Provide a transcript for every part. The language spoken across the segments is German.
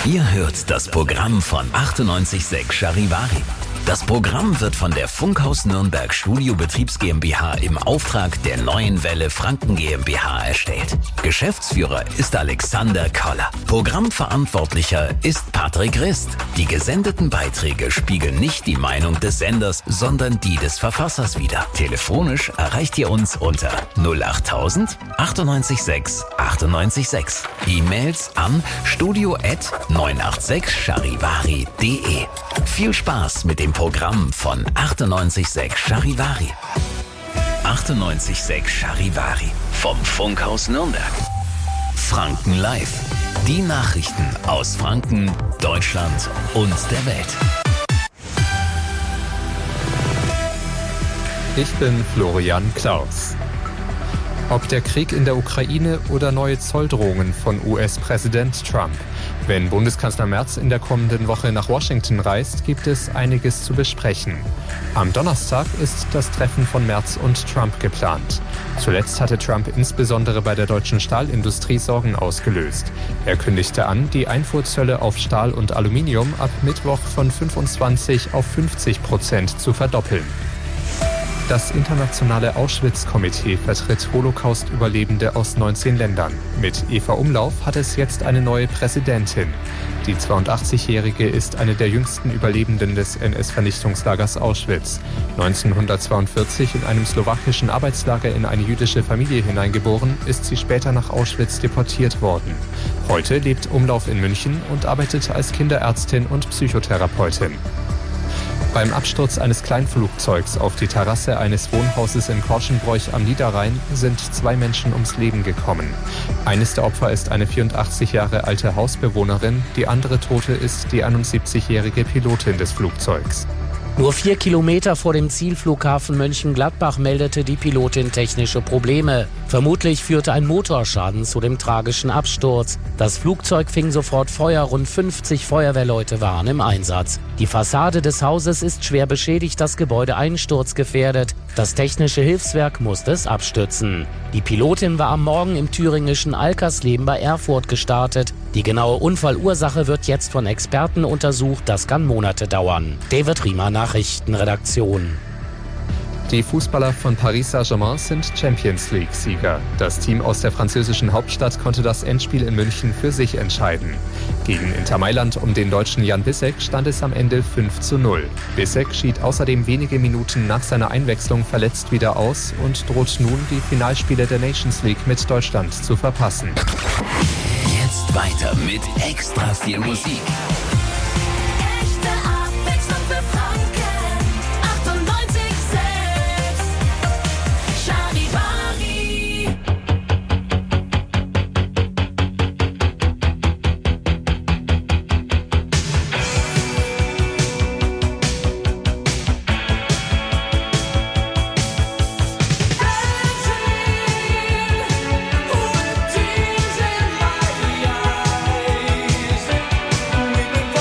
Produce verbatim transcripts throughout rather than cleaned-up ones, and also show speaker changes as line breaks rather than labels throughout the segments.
Ihr hört das Programm von achtundneunzig Komma sechs Charivari. Das Programm wird von der Funkhaus Nürnberg Studiobetriebs GmbH im Auftrag der Neuen Welle Franken GmbH erstellt. Geschäftsführer ist Alexander Koller. Programmverantwortlicher ist Patrick Rist. Die gesendeten Beiträge spiegeln nicht die Meinung des Senders, sondern die des Verfassers wider. Telefonisch erreicht ihr uns unter null achttausend achtundneunzig sechs achtundneunzig sechs. E-Mails an studio at neun acht sechs charivari punkt de. Viel Spaß mit dem Programm von achtundneunzig Komma sechs Charivari. achtundneunzig Komma sechs Charivari vom Funkhaus Nürnberg. Franken Live. Die Nachrichten aus Franken, Deutschland und der Welt.
Ich bin Florian Klaus. Ob der Krieg in der Ukraine oder neue Zolldrohungen von U S-Präsident Trump. Wenn Bundeskanzler Merz in der kommenden Woche nach Washington reist, gibt es einiges zu besprechen. Am Donnerstag ist das Treffen von Merz und Trump geplant. Zuletzt hatte Trump insbesondere bei der deutschen Stahlindustrie Sorgen ausgelöst. Er kündigte an, die Einfuhrzölle auf Stahl und Aluminium ab Mittwoch von fünfundzwanzig auf fünfzig Prozent zu verdoppeln. Das internationale Auschwitz-Komitee vertritt Holocaust-Überlebende aus neunzehn Ländern. Mit Eva Umlauf hat es jetzt eine neue Präsidentin. Die zweiundachtzigjährige ist eine der jüngsten Überlebenden des N S-Vernichtungslagers Auschwitz. neunzehnhundertzweiundvierzig in einem slowakischen Arbeitslager in eine jüdische Familie hineingeboren, ist sie später nach Auschwitz deportiert worden. Heute lebt Umlauf in München und arbeitet als Kinderärztin und Psychotherapeutin. Beim Absturz eines Kleinflugzeugs auf die Terrasse eines Wohnhauses in Korschenbroich am Niederrhein sind zwei Menschen ums Leben gekommen. Eines der Opfer ist eine vierundachtzig Jahre alte Hausbewohnerin, die andere Tote ist die einundsiebzigjährige Pilotin des Flugzeugs.
Nur vier Kilometer vor dem Zielflughafen Mönchengladbach meldete die Pilotin technische Probleme. Vermutlich führte ein Motorschaden zu dem tragischen Absturz. Das Flugzeug fing sofort Feuer, rund fünfzig Feuerwehrleute waren im Einsatz. Die Fassade des Hauses ist schwer beschädigt, das Gebäude einsturzgefährdet. Das technische Hilfswerk musste es abstützen. Die Pilotin war am Morgen im thüringischen Alkersleben bei Erfurt gestartet. Die genaue Unfallursache wird jetzt von Experten untersucht, das kann Monate dauern. David Riemer, Nachrichtenredaktion.
Die Fußballer von Paris Saint-Germain sind Champions-League-Sieger. Das Team aus der französischen Hauptstadt konnte das Endspiel in München für sich entscheiden. Gegen Inter Mailand um den Deutschen Jan Bissek stand es am Ende fünf zu null. Bissek schied außerdem wenige Minuten nach seiner Einwechslung verletzt wieder aus und droht nun, die Finalspiele der Nations League mit Deutschland zu verpassen.
Jetzt weiter mit extra viel Musik.
We've been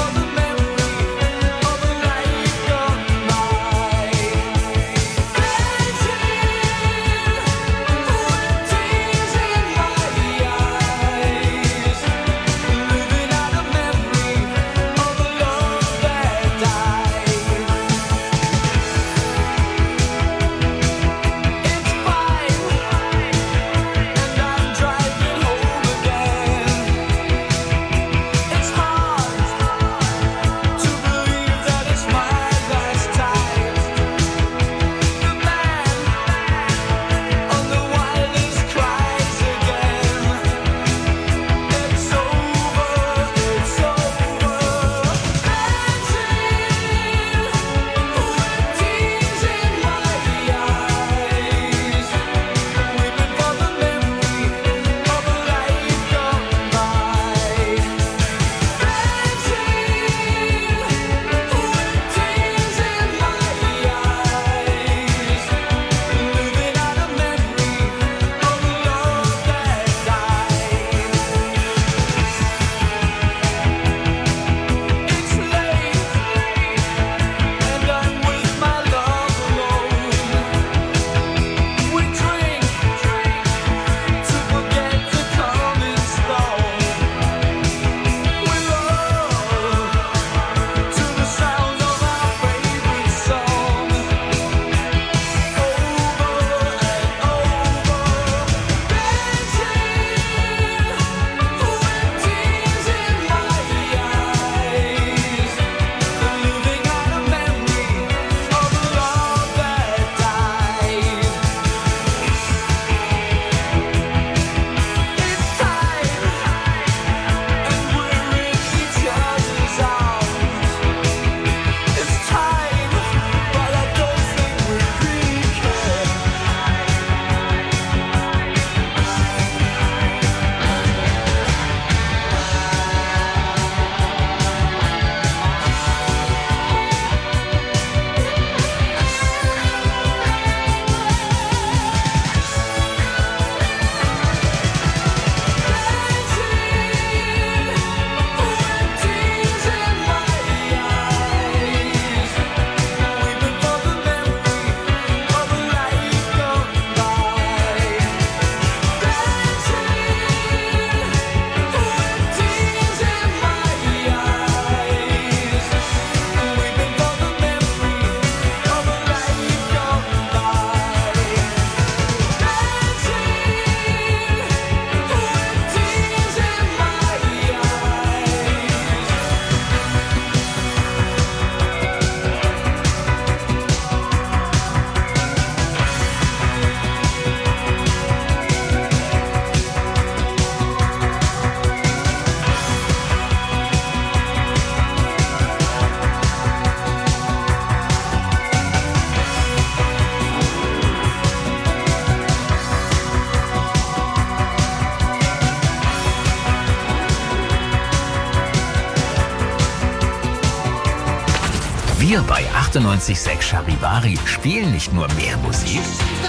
Wir bei achtundneunzig Komma sechs Charivari spielen nicht nur mehr Musik,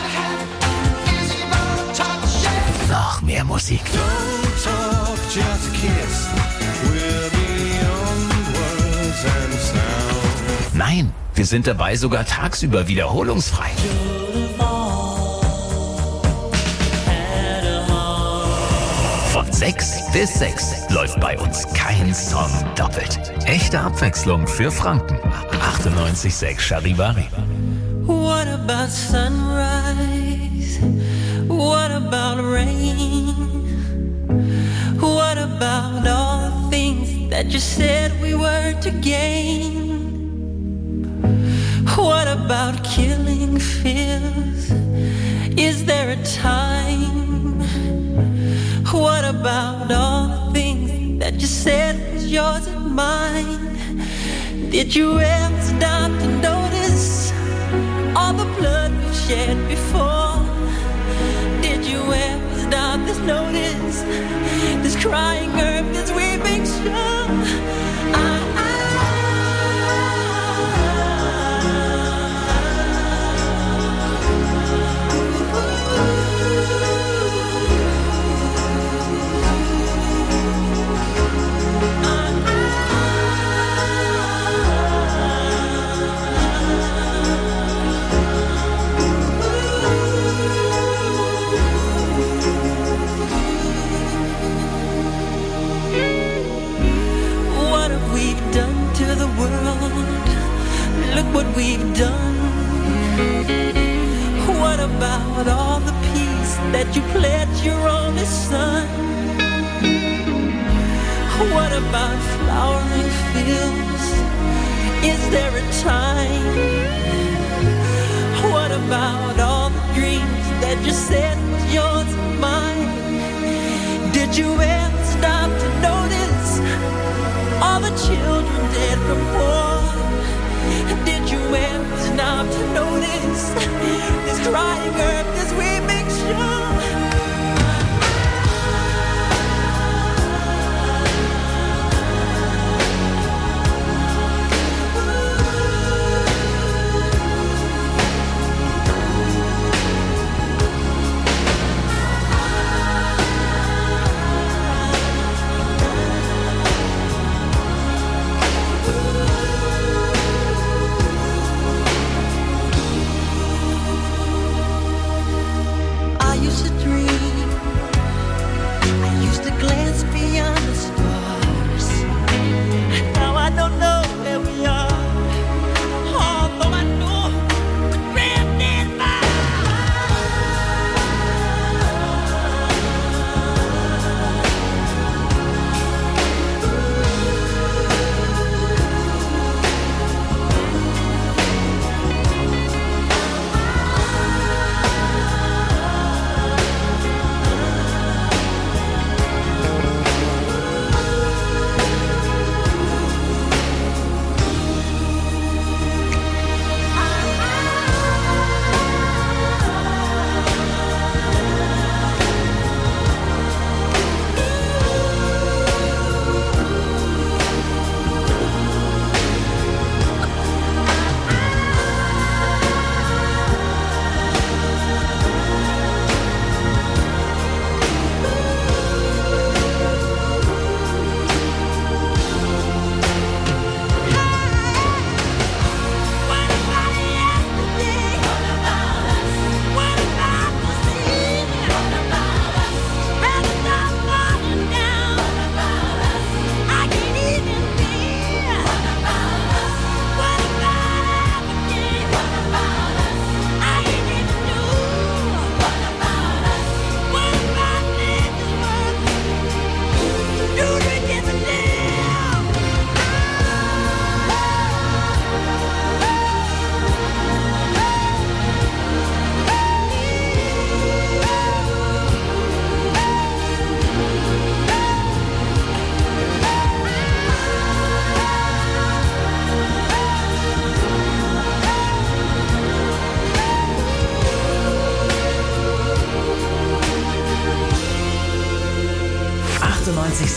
noch mehr Musik. Nein, wir sind dabei sogar tagsüber wiederholungsfrei. Von sechs bis sechs läuft bei uns kein Song doppelt. Echte Abwechslung für Franken. achtundneunzig Komma sechs Charivari.
What about sunrise? What about rain? What about all the things that you said we were to gain? What about killing fears? Is there a time? What about all the things that you said was yours and mine? Did you ever stop to notice all the blood we've shed before? Did you ever stop to notice this crying earth, this weeping shore? I what we've done. What about all the peace that you pledged your only son? What about flowering fields? Is there a time? What about all the dreams that you said was yours and mine? Did you ever stop to notice all the children dead from war? Did you ever stop to notice this crying earth, this weeping shore?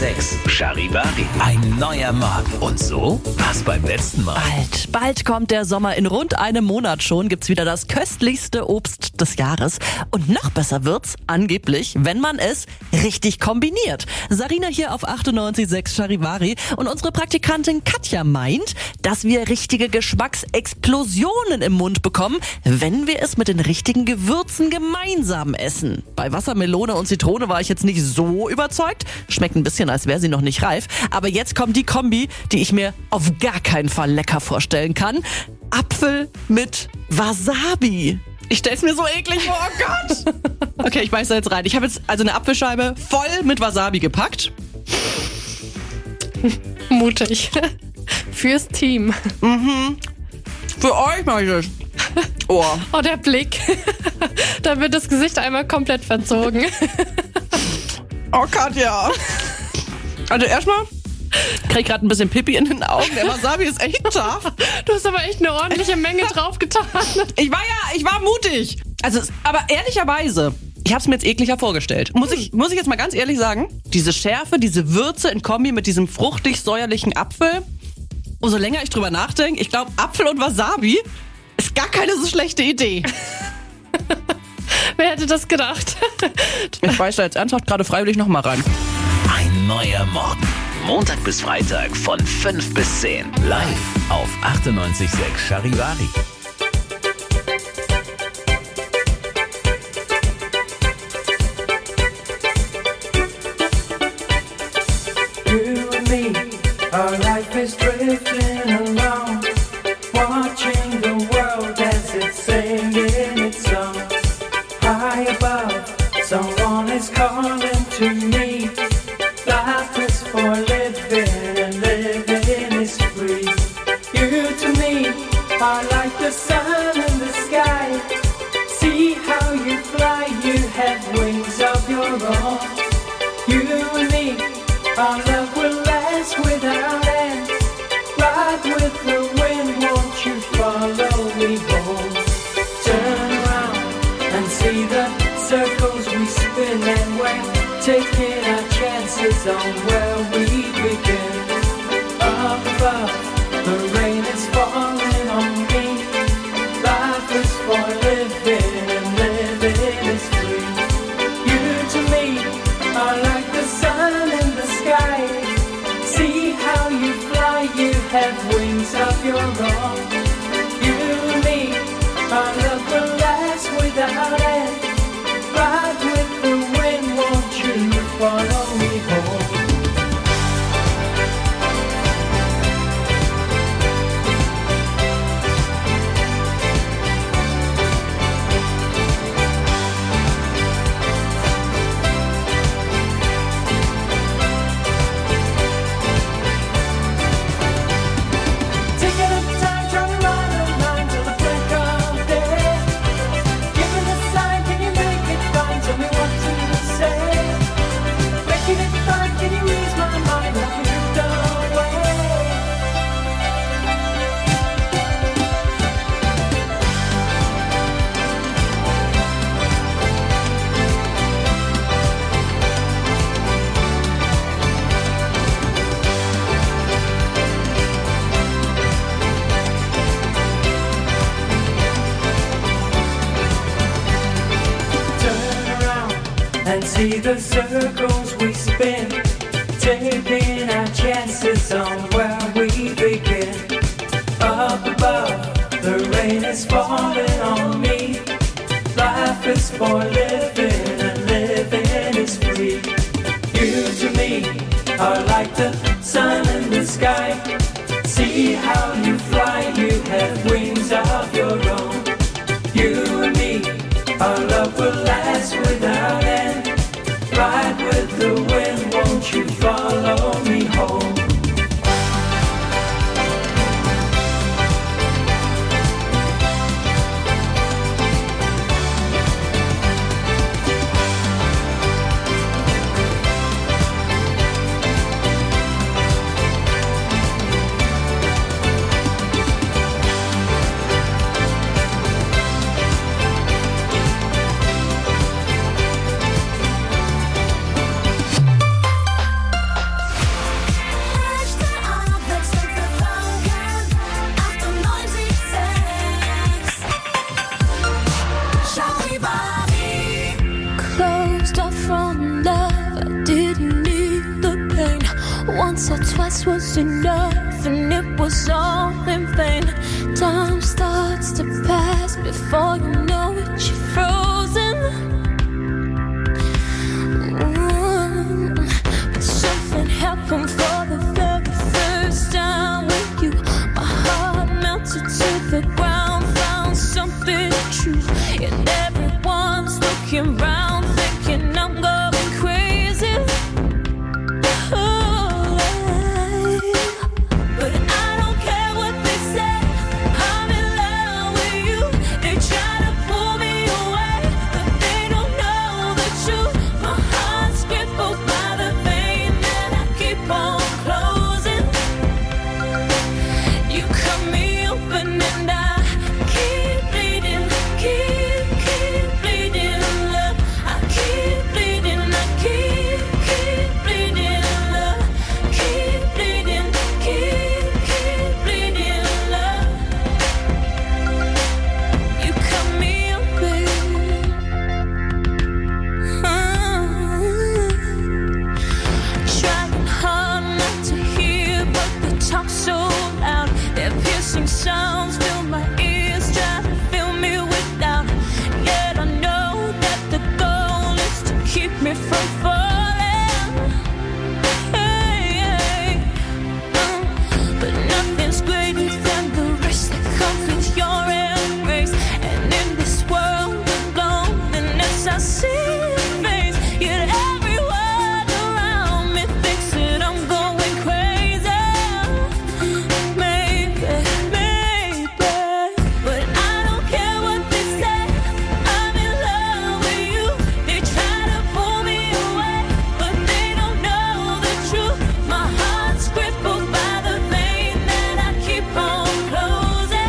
sechs Charivari. Ein neuer Morgen. Und so war's beim letzten Mal.
Bald, bald kommt der Sommer. In rund einem Monat schon gibt's wieder das köstlichste Obst des Jahres. Und noch besser wird's, angeblich, wenn man es richtig kombiniert. Sarina hier auf achtundneunzig Komma sechs Charivari. Und unsere Praktikantin Katja meint, dass wir richtige Geschmacksexplosionen im Mund bekommen, wenn wir es mit den richtigen Gewürzen gemeinsam essen. Bei Wassermelone und Zitrone war ich jetzt nicht so überzeugt. Schmeckt ein bisschen, als wäre sie noch nicht reif. Aber jetzt kommt die Kombi, die ich mir auf gar keinen Fall lecker vorstellen kann. Apfel mit Wasabi. Ich stell's mir so eklig vor, oh Gott. Okay, ich beiß da jetzt rein. Ich habe jetzt also eine Apfelscheibe voll mit Wasabi gepackt.
Mutig. Fürs Team.
Mhm. Für euch mach ich das. Oh.
Oh, der Blick. Da wird das Gesicht einmal komplett verzogen.
Oh Katja. Also erstmal krieg gerade ein bisschen Pipi in den Augen. Der Wasabi ist echt scharf.
Du hast aber echt eine ordentliche Menge draufgetan.
Ich war ja, ich war mutig. Also, aber ehrlicherweise, ich habe es mir jetzt ekliger vorgestellt. Muss ich, muss ich jetzt mal ganz ehrlich sagen, diese Schärfe, diese Würze in Kombi mit diesem fruchtig-säuerlichen Apfel. Umso länger ich drüber nachdenke, ich glaube, Apfel und Wasabi ist gar keine so schlechte Idee.
Wer hätte das gedacht?
Ich beiß da jetzt ernsthaft gerade freiwillig nochmal rein.
Ein neuer Morgen. Montag bis Freitag von fünf bis zehn. Live auf achtundneunzig Komma sechs Charivari.
You and me, our life is drifting along, watching the world as it's singing its song. High above, someone is calling to me. Life is for living and living is free. You to me are like the sun in the sky. See how you fly, you have wings of your own. You and me, our love will last without end. Ride with the wind, won't you follow me home? Turn around and see the circles we spin, and we're taking our chances on where we begin. Up above, the rain is falling on me. Life is for living and living is free. You to me are like the sun in the sky. See how you fly, you have wings of your own. You and me, our love will last without end. Ride with the wind, won't you follow me home? And see the circles we spin, taking our chances on where we begin. Up above, the rain is falling on me. Life is for living and living is free. You to me are like the sun in the sky. See how you fly, you have wings of your own. You and me, our love will last without end. Ride with the wind, won't you follow me home?
once or twice was enough, and it was all in vain. Time starts to pass before you know it, you're frozen. Mm. But something happened for the very first time with you. My heart melted to the ground, found something true, and everyone's looking round, thinking I'm going crazy. Oh, but I don't care what they say, I'm in love with you. They try to pull me away, but they don't know the truth. My heart's crippled by the vein that I keep on closing. You cut me open and I keep bleeding, keep, keep bleeding, love. I keep bleeding, I keep, keep bleeding, love. Keep bleeding, keep, keep bleeding, love. You cut me open. Trying hard not to hear, but the talk so loud. Their piercing sounds fill my ears, try to fill me with doubt. Yet I know that the goal is to keep me from falling. Hey, hey. Uh, but nothing's greater than the risk that comes with your embrace. And in this world of loneliness, I see your face. Yet every word around me thinks that I'm going crazy. Maybe, maybe, but I don't care what they say. I'm in love with you. They try to pull me away, but they don't know the truth. My heart's crippled by the vein that I keep on closing.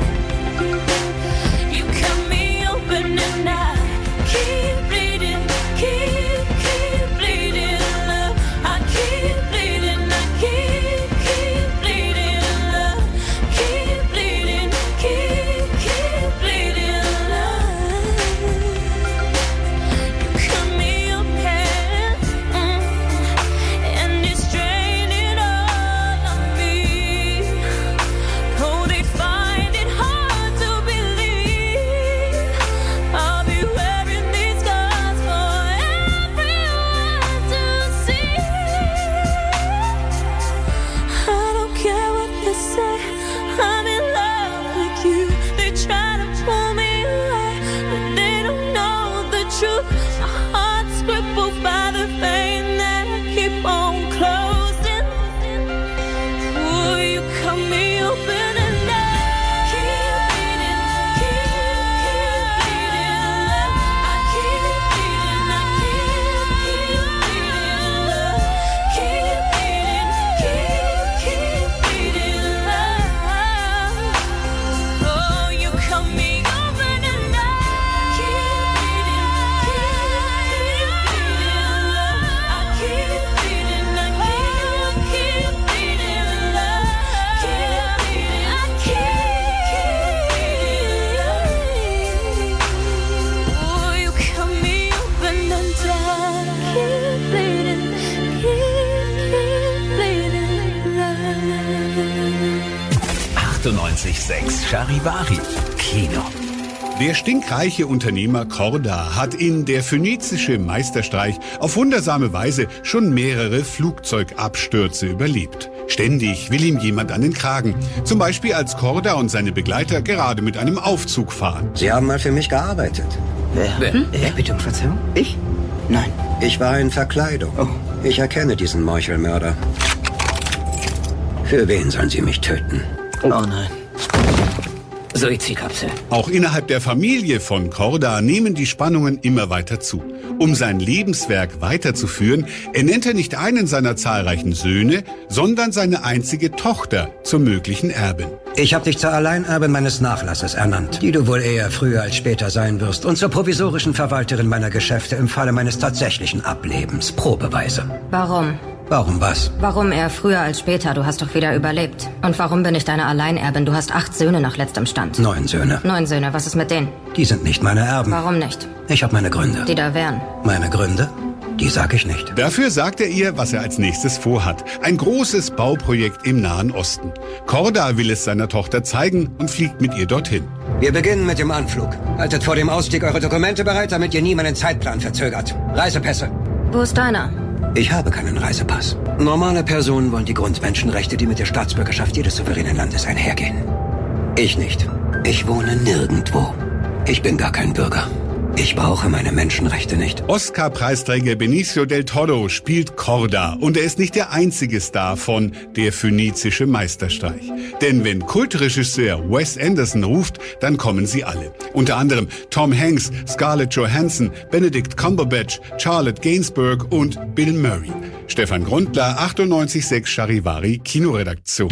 You cut me open and I keep bleeding, keep, keep bleeding, love. I keep bleeding, I keep, keep bleeding, love. Keep bleeding, keep, keep bleeding, love. You cut me open, mm, and it's draining all of me. Oh, they find it hard to believe I'll be wearing these scars for everyone to see. I don't care what they say, I'm in love with you. They try to pull me away, but they don't know the truth. My heart's crippled by the vein that I keep on closing. Ooh, you cut me open and I keep bleeding, keep, keep bleeding, love. I keep bleeding, I keep, keep bleeding, love. Keep bleeding, keep, keep bleeding, love. Oh, you cut me open and I keep bleeding, keep, keep bleeding, love. I keep bleeding, I keep, keep bleeding, love. Keep bleeding, I keep, keep bleeding. Oh, you cut me open and I keep bleeding, keep, keep bleeding, love.
achtundneunzig Komma sechs Charivari. Kino.
Der stinkreiche Unternehmer Korda hat in Der phönizische Meisterstreich auf wundersame Weise schon mehrere Flugzeugabstürze überlebt. Ständig will ihm jemand an den Kragen. Zum Beispiel als Korda und seine Begleiter gerade mit einem Aufzug fahren.
Sie haben mal für mich gearbeitet.
Wer? Hm? Wer? Bitte um Verzeihung? Ich? Nein.
Ich war in Verkleidung.
Oh.
Ich erkenne diesen Meuchelmörder. Für wen sollen Sie mich töten?
Oh nein. Suizidkapsel.
Auch innerhalb der Familie von Korda nehmen die Spannungen immer weiter zu. Um sein Lebenswerk weiterzuführen, ernennt er nicht einen seiner zahlreichen Söhne, sondern seine einzige Tochter zur möglichen Erbin.
Ich habe dich zur Alleinerbin meines Nachlasses ernannt, die du wohl eher früher als später sein wirst, und zur provisorischen Verwalterin meiner Geschäfte im Falle meines tatsächlichen Ablebens. Probeweise.
Warum?
Warum was?
Warum eher früher als später? Du hast doch wieder überlebt. Und warum bin ich deine Alleinerbin? Du hast acht Söhne nach letztem Stand.
Neun Söhne.
Neun Söhne, was ist mit denen?
Die sind nicht meine Erben.
Warum nicht?
Ich habe meine Gründe.
Die da wären.
Meine Gründe? Die sag ich nicht.
Dafür sagt er ihr, was er als nächstes vorhat. Ein großes Bauprojekt im Nahen Osten. Korda will es seiner Tochter zeigen und fliegt mit ihr dorthin.
Wir beginnen mit dem Anflug. Haltet vor dem Ausstieg eure Dokumente bereit, damit ihr nie meinen Zeitplan verzögert. Reisepässe.
Wo ist deiner?
Ich habe keinen Reisepass. Normale Personen wollen die Grundmenschenrechte, die mit der Staatsbürgerschaft jedes souveränen Landes einhergehen. Ich nicht. Ich wohne nirgendwo. Ich bin gar kein Bürger. Ich brauche meine Menschenrechte nicht.
Oscar-Preisträger Benicio del Toro spielt Korda und er ist nicht der einzige Star von Der phönizische Meisterstreich. Denn wenn Kultregisseur Wes Anderson ruft, dann kommen sie alle. Unter anderem Tom Hanks, Scarlett Johansson, Benedict Cumberbatch, Charlotte Gainsbourg und Bill Murray. Stefan Grundler, achtundneunzig Komma sechs Charivari, Kinoredaktion.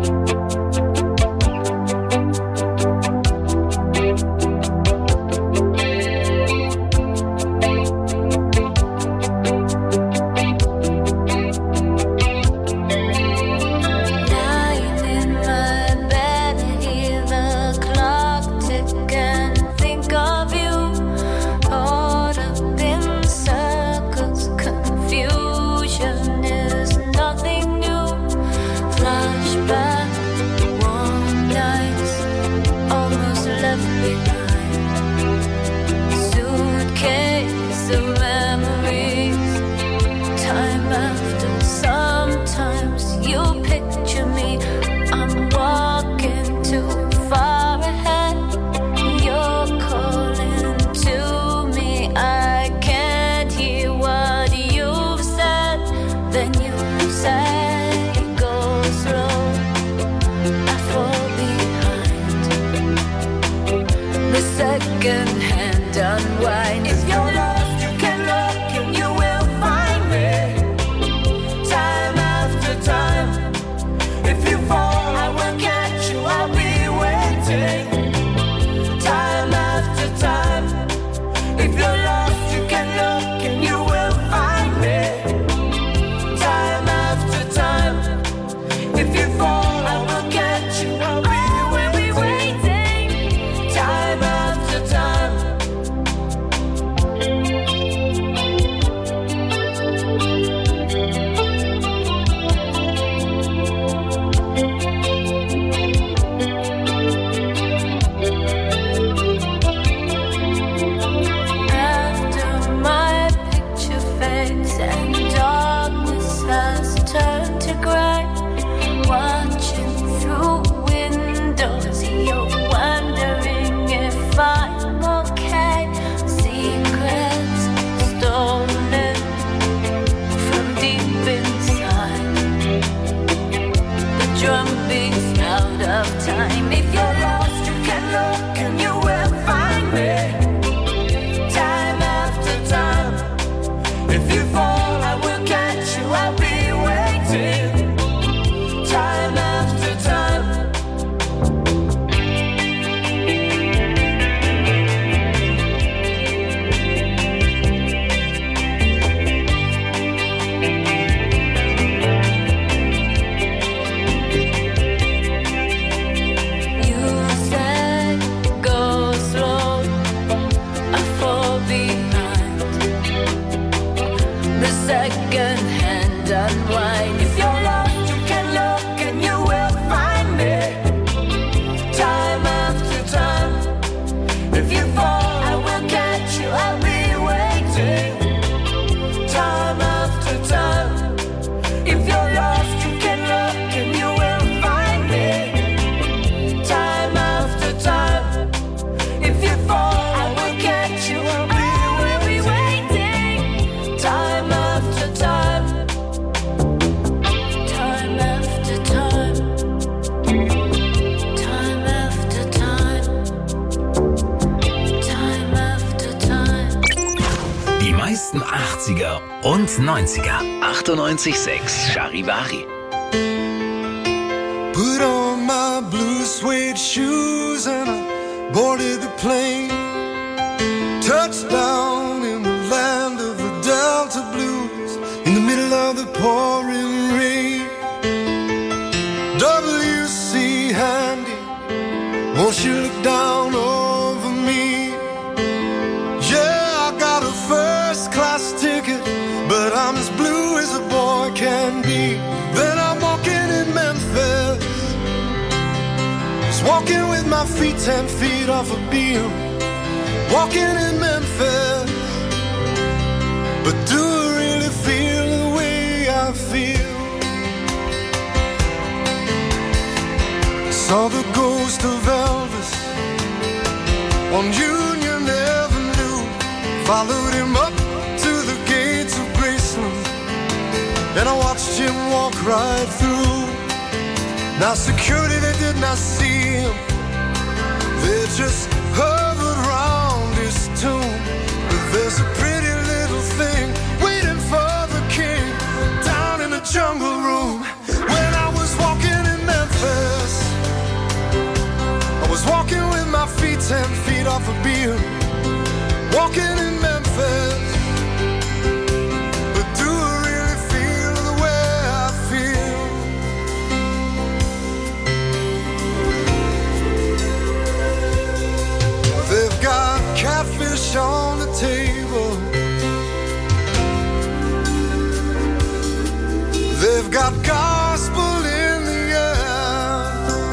achtziger und neunziger. achtundneunzig Komma sechs Charivari.
Put on my blue suede shoes and I boarded the plane. Touchdown in the land of the Delta Blues, in the middle of the pouring rain. W C Handy, won't you look down over me? Yeah, I got a first class ticket walking with my feet ten feet off a beam, walking in Memphis. But do I really feel the way I feel? Saw the ghost of Elvis on Union Avenue, followed him up to the gates of Graceland, and I watched him walk right through. Now security, they did not see him, they just hovered around his tomb. But there's a pretty little thing waiting for the king down in the jungle room. When I was walking in Memphis, I was walking with my feet ten feet off a beam, walking in Memphis. But do I really feel the way I feel? They've got catfish on the table, they've got gospel in the air,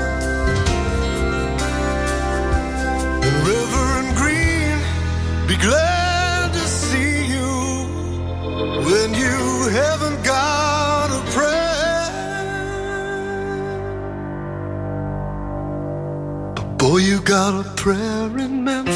and Reverend Green, be glad to see you when you haven't got a prayer. But boy, you got a prayer in Memphis.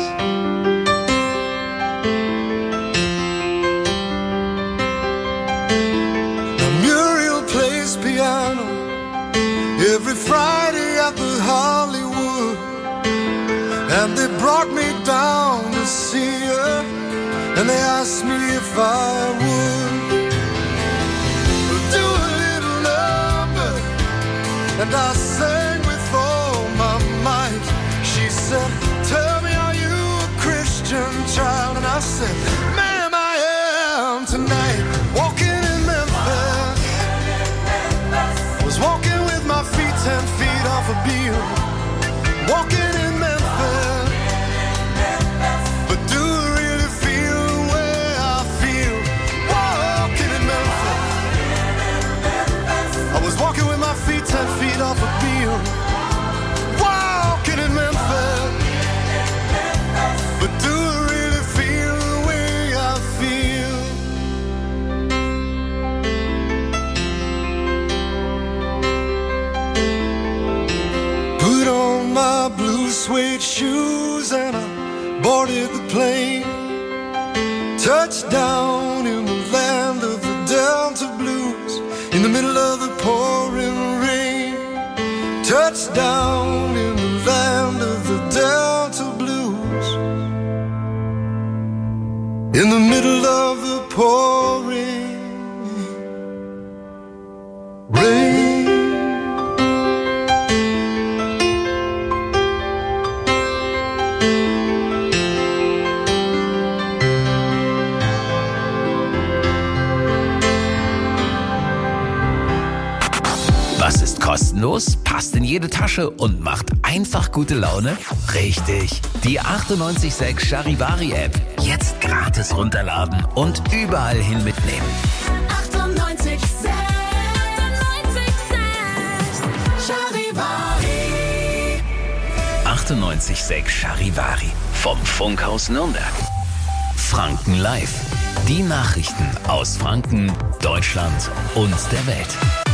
Piano every Friday at the Hollywood, and they brought me down to see her, and they asked me if I would do a little number, and I sang with all my might. She said, tell me, are you a Christian child? And I said, ma'am, I am tonight. Walking in Memphis, was walking with my feet ten feet off a beam, walking in Memphis. But do I really feel the way I feel? Walking in Memphis, I was walking with my feet ten feet off a beam, walking in Memphis. But do I really feel the way I feel? Put on my blue suede shoes and I boarded the plane. Touchdown in the land of the Delta Blues, in the middle of the pouring rain. Touchdown in the land of the Delta Blues, in the middle of the pouring rain.
Was ist kostenlos, passt in jede Tasche und macht einfach gute Laune? Richtig, die achtundneunzig Komma sechs Charivari-App. Jetzt gratis runterladen und überall hin mitnehmen.
achtundneunzig Komma sechs Charivari.
achtundneunzig Komma sechs Charivari vom Funkhaus Nürnberg. Franken Live. Die Nachrichten aus Franken, Deutschland und der Welt.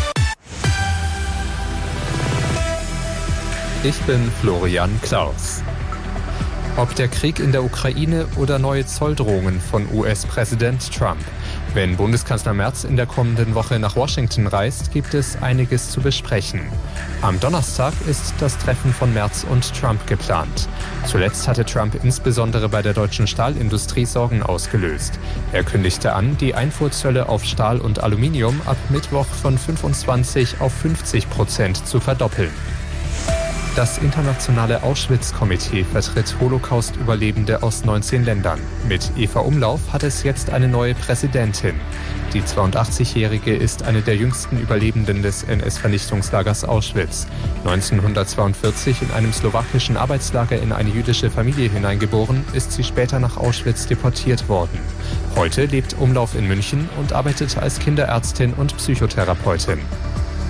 Ich bin Florian Klaus. Ob der Krieg in der Ukraine oder neue Zolldrohungen von U S-Präsident Trump. Wenn Bundeskanzler Merz in der kommenden Woche nach Washington reist, gibt es einiges zu besprechen. Am Donnerstag ist das Treffen von Merz und Trump geplant. Zuletzt hatte Trump insbesondere bei der deutschen Stahlindustrie Sorgen ausgelöst. Er kündigte an, die Einfuhrzölle auf Stahl und Aluminium ab Mittwoch von fünfundzwanzig auf fünfzig Prozent zu verdoppeln. Das internationale Auschwitz-Komitee vertritt Holocaust-Überlebende aus neunzehn Ländern. Mit Eva Umlauf hat es jetzt eine neue Präsidentin. Die zweiundachtzigjährige ist eine der jüngsten Überlebenden des N S-Vernichtungslagers Auschwitz. neunzehnhundertzweiundvierzig in einem slowakischen Arbeitslager in eine jüdische Familie hineingeboren, ist sie später nach Auschwitz deportiert worden. Heute lebt Umlauf in München und arbeitet als Kinderärztin und Psychotherapeutin.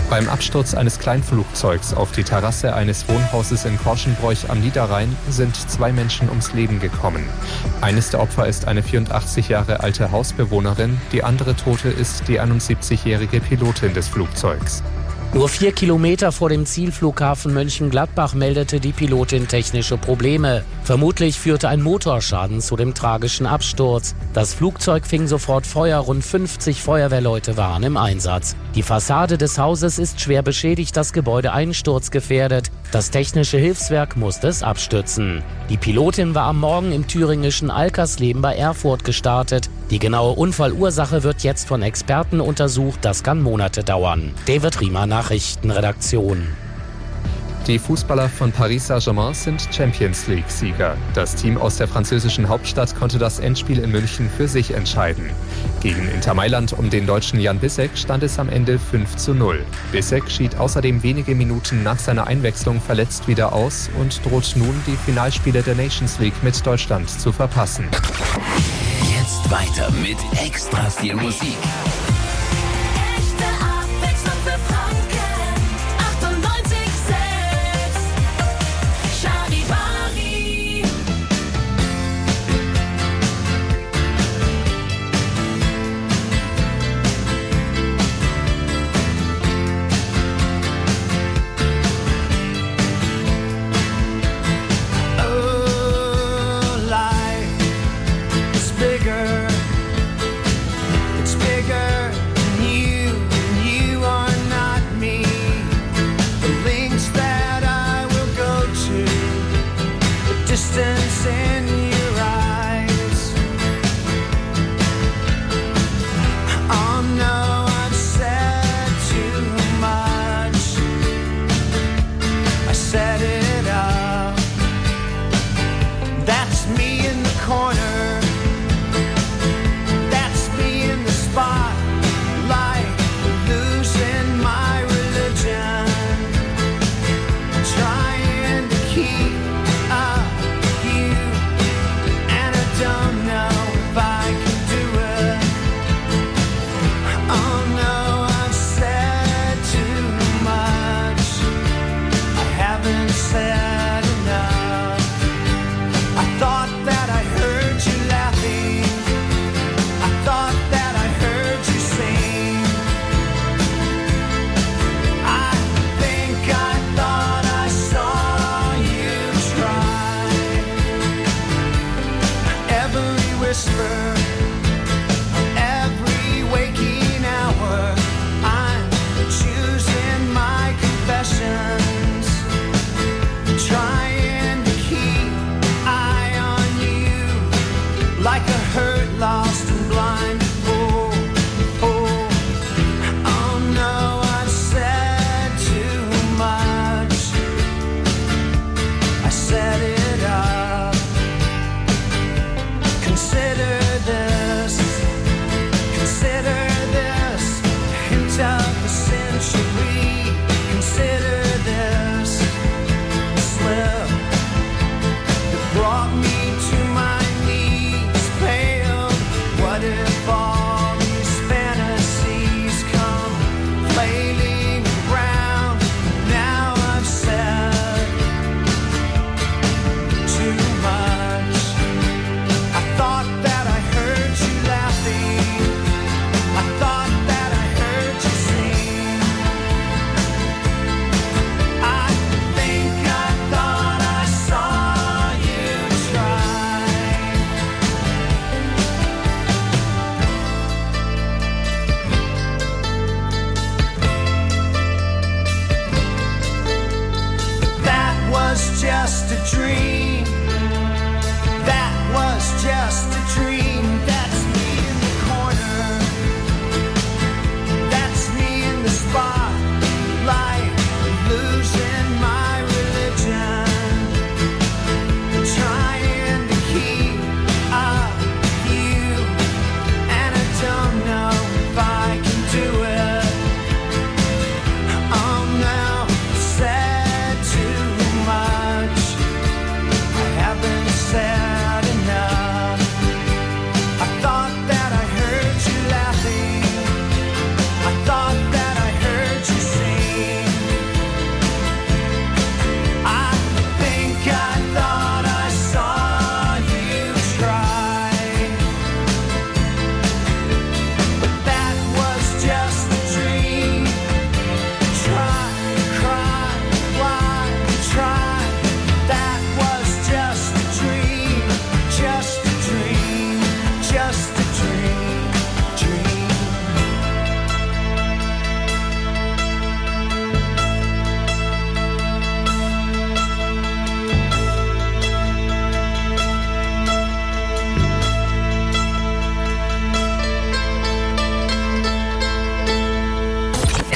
Beim Absturz eines Kleinflugzeugs auf die Terrasse eines Wohnhauses in Korschenbroich am Niederrhein sind zwei Menschen ums Leben gekommen. Eines der Opfer ist eine vierundachtzig Jahre alte Hausbewohnerin, die andere Tote ist die einundsiebzigjährige Pilotin des Flugzeugs.
Nur vier Kilometer vor dem Zielflughafen Mönchengladbach meldete die Pilotin technische Probleme. Vermutlich führte ein Motorschaden zu dem tragischen Absturz. Das Flugzeug fing sofort Feuer, rund fünfzig Feuerwehrleute waren im Einsatz. Die Fassade des Hauses ist schwer beschädigt, das Gebäude einsturzgefährdet. Das technische Hilfswerk musste es abstützen. Die Pilotin war am Morgen im thüringischen Alkersleben bei Erfurt gestartet. Die genaue Unfallursache wird jetzt von Experten untersucht, das kann Monate dauern. David Riemer, Nachrichtenredaktion.
Die Fußballer von Paris Saint-Germain sind Champions-League-Sieger. Das Team aus der französischen Hauptstadt konnte das Endspiel in München für sich entscheiden. Gegen Inter Mailand um den Deutschen Jan Bissek stand es am Ende fünf zu null. Bissek schied außerdem wenige Minuten nach seiner Einwechslung verletzt wieder aus und droht nun, die Finalspiele der Nations League mit Deutschland zu verpassen.
Jetzt weiter mit extra viel Musik.
Distance in your eyes. Oh no, I've said too much. I set it up. That's me in the corner. That's me in the spotlight, losing my religion, trying to keep up. Don't know if I can do it. Oh no, I've said too much. I haven't said enough. I thought that I heard you laughing. I thought that I heard you sing. I think I thought I saw you try. Every whisper, every waking hour, I'm choosing my confessions, trying to keep eye on you, like a hurt, lost and blind fool. Oh, oh no, I've said too much. I set it up. Consider this, consider this, hint of the century. Consider this slip that brought me to my knees, pale. What if all these fantasies come flailing around? Now I've said too much. I thought that I heard you laughing. I thought that I heard you sing.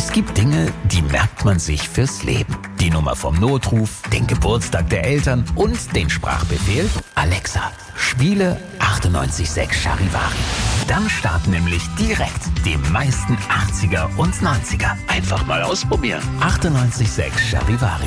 Es gibt Dinge, die merkt man sich fürs Leben. Die Nummer vom Notruf, den Geburtstag der Eltern und den Sprachbefehl Alexa, spiele achtundneunzig Komma sechs Charivari. Dann starten nämlich direkt die meisten achtziger und neunziger. Einfach mal ausprobieren. achtundneunzig Komma sechs Charivari.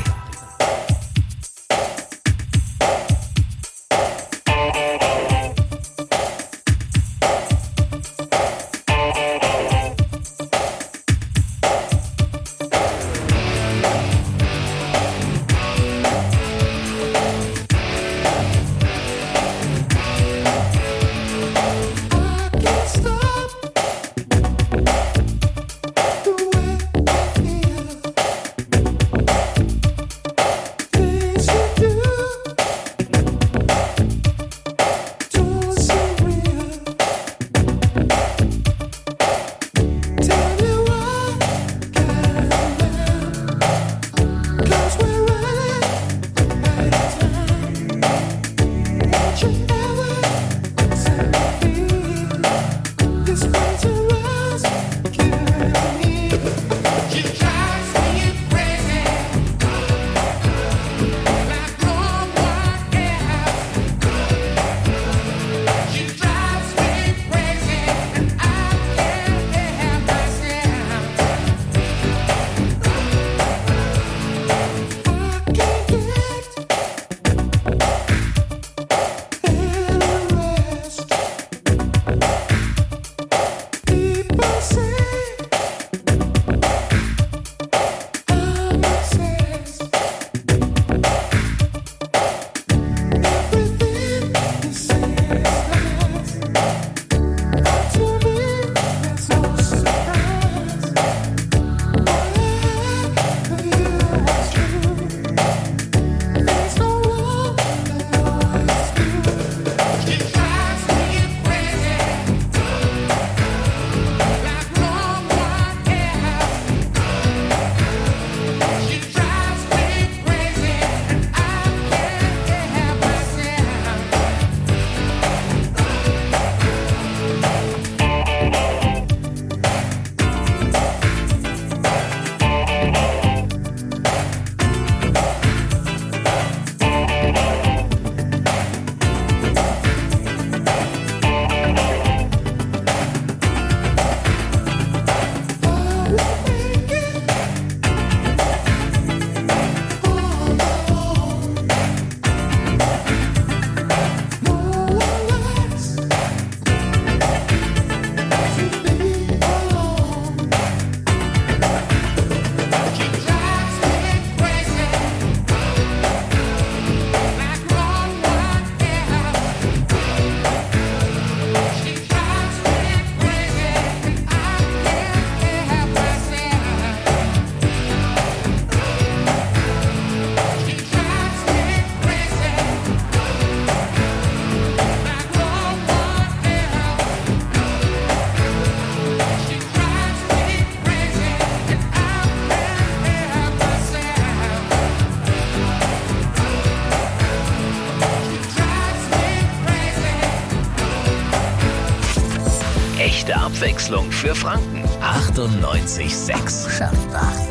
Echte Abwechslung für Franken. achtundneunzig Komma sechs Charivari.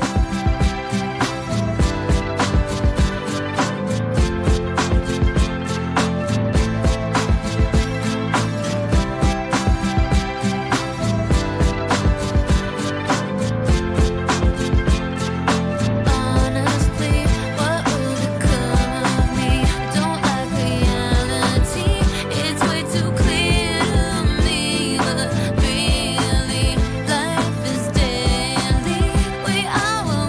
Really, life is daily. We are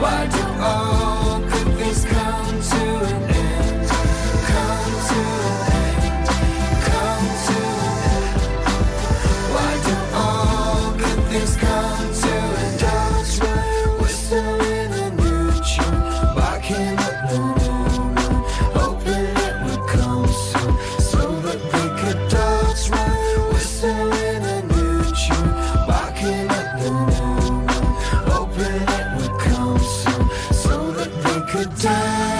Why do all good things come to an end? Come to an end, come to an end. Why do all good things come to an end? That's why we're still in a new tune, barking up the moon, hoping it would come soon, so that they could dance right. We're still in a new tune, barking up the moon, hoping it would come soon, so that they could die.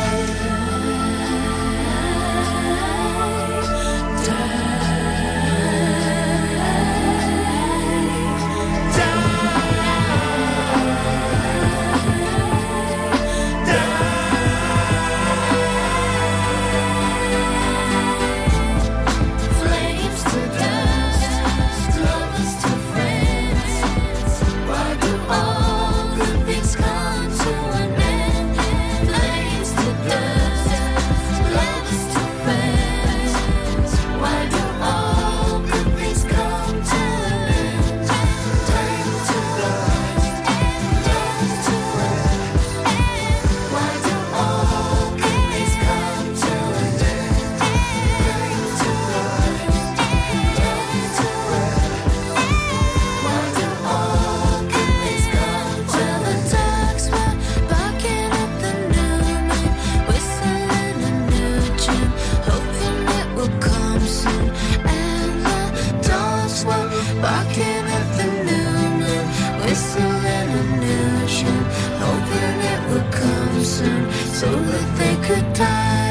Flames to dust, lovers to friends. Why do all good things come to an end? Flames to dust, lovers to friends. Why do all good things come to an end? Flames to dust, lovers to friends. Why do all good things come to an end? Flames to dust, lovers to friends. Why do all good things come to an end? The dogs were barking at the new moon, whistling a new tune, hoping it would come soon. And the dogs were barking at the new moon, whistling a new tune, hoping it would come soon, so that they could die.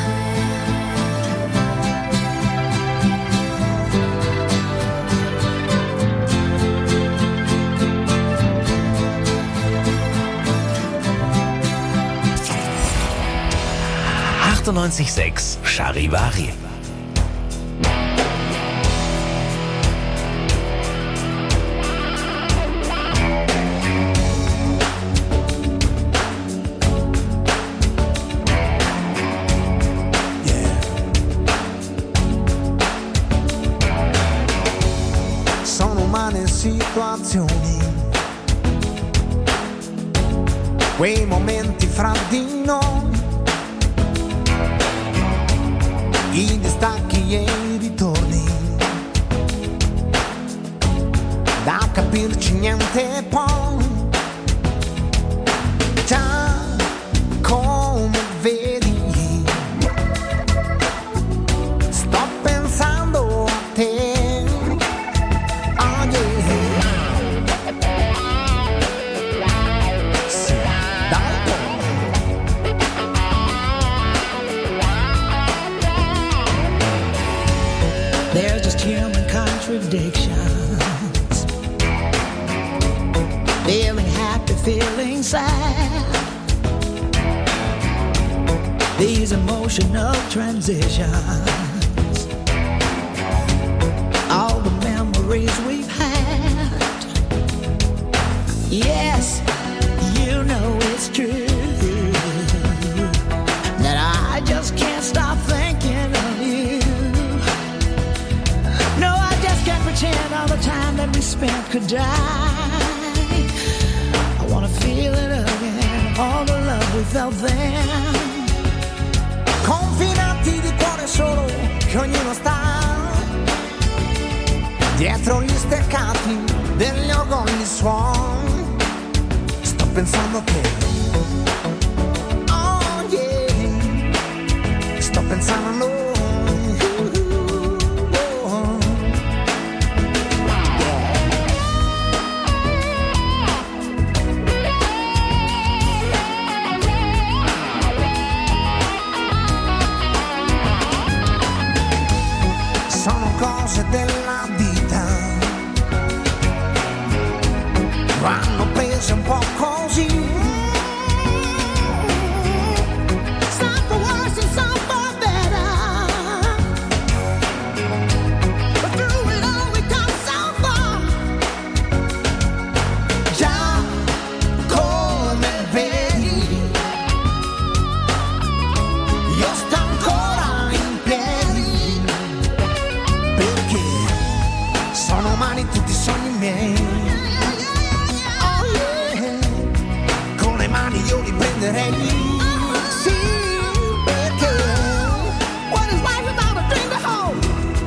achtundneunzig Komma sechs Charivari.
Sono umane situazioni, quei momenti fra di noi, i distacchi e i ritorni, da capirci niente poi. Già come vedi, sto pensando a te. Oh yeah. Sì, dai poi. There's just human contradictions. Feeling happy, feeling sad. These emotional transitions. All the memories we've had. Yes, you know it's true that I just can't stop thinking of you. No, I just can't pretend all the time that we spent could die. I wanna feel it again, all the love we felt then. Confinati di cuore solo, che ognuno sta dietro gli steccati degli orgogli suoni. Sto pensando a te. Oh yeah. Sto pensando a noi. Sono cose della vita, vanno prese un po' così. Some for worse and some for better, but through it all we come so far. Già come vedi, io sto ancora in piedi, perché sono umani tutti i sogni miei. Oh yeah. prenderei. Sì, perché what is life without a dream to hold?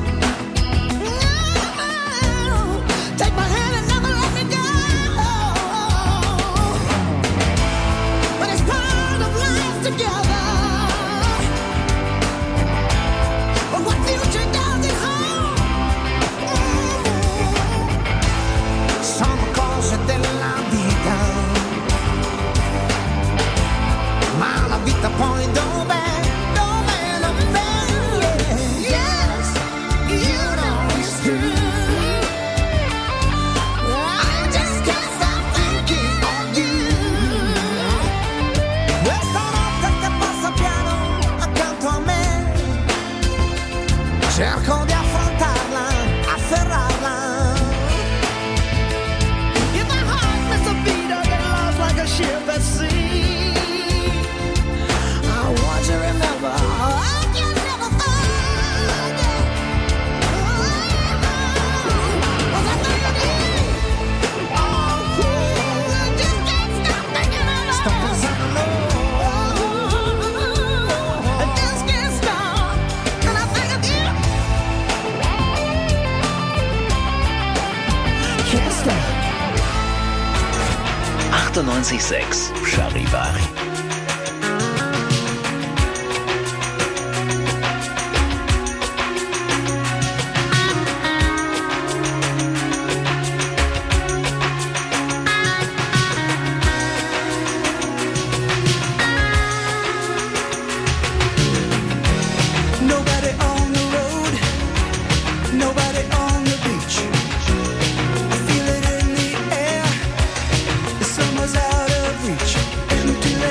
No, take my hand and never let me go. But it's part of life together. But what future does it hold? Sono cose della vita, ma la vita poi dov'è, dov'è, dov'è? Yes, you know it's true. I just can't stop thinking of you. Questa notte che passa piano accanto a me, cerco di affrontarla, afferrarla. If my heart missed a beat, I get lost like a ship at sea. I want you to remember, I can never forget. Was I thinking? Oh, I just can't stop thinking about. Stop pensando. I just can't stop. And I think of you. Can't stop.
achtundneunzig Komma sechs Charivari.
Nobody on the road, nobody on the beach. I feel it in the air, the summer's out of reach. Empty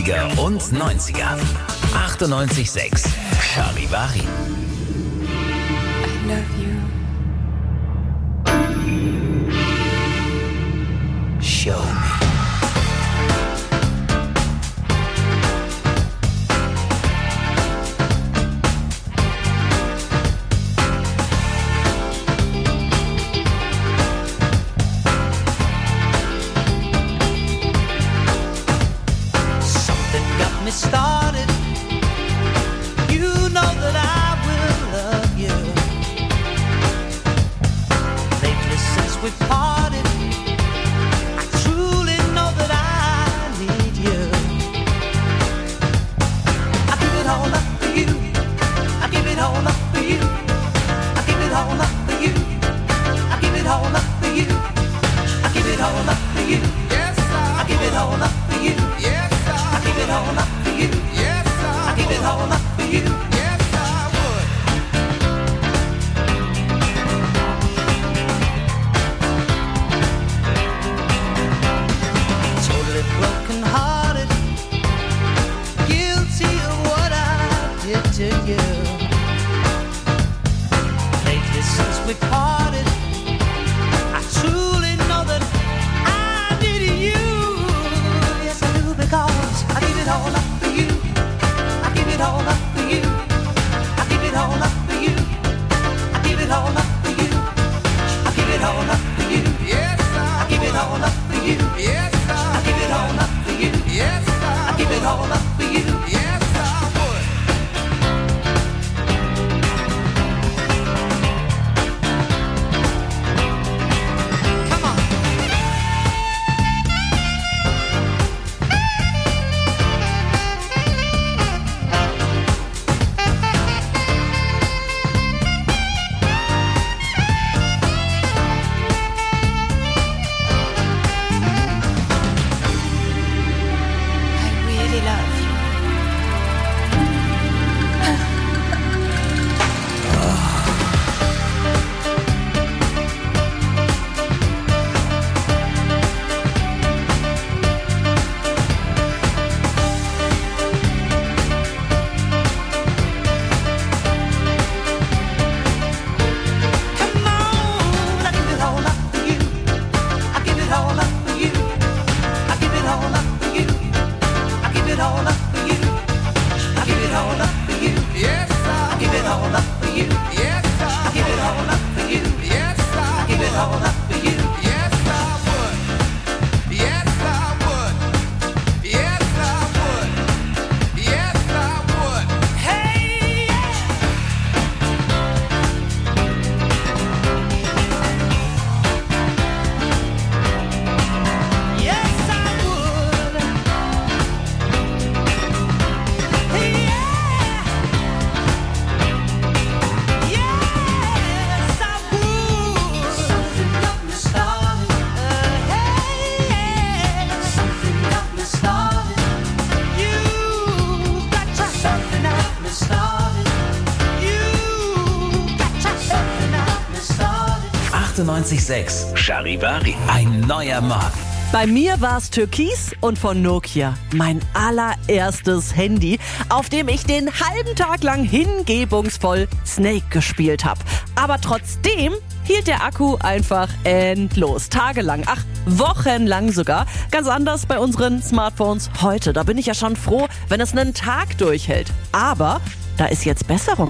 achtziger und neunziger. achtundneunzig Komma sechs Charivari.
I love you.
Show me.
Started, you know that I will love you. Lately since we parted, I truly know that I need you. I give it all up for you. I give it all up for you. I give it all up for you. I give it all up for you. I give it all up for you. Yes, I give it all up for you. Yes, I give it all up. Yes, I give it all up for you. Yes, I would. Totally broken hearted, guilty of what I did to you. Lately since we parted, I truly know that I need you. Yes, I do, because I give it all up. I give it all up for you. I give it all up for you. I give it all up for you. I give it all up for you. Yes, I give it all up for you. Yes, I give it all up for you. Yes, I give it all up for you. Yes, I would. Come on.
achtundneunzig Komma sechs Charivari. Ein neuer Morgen.
Bei mir war's Türkis und von Nokia. Mein allererstes Handy, auf dem ich den halben Tag lang hingebungsvoll Snake gespielt habe. Aber trotzdem hielt der Akku einfach endlos. Tagelang, ach, wochenlang sogar. Ganz anders bei unseren Smartphones heute. Da bin ich ja schon froh, wenn es einen Tag durchhält. Aber da ist jetzt Besserung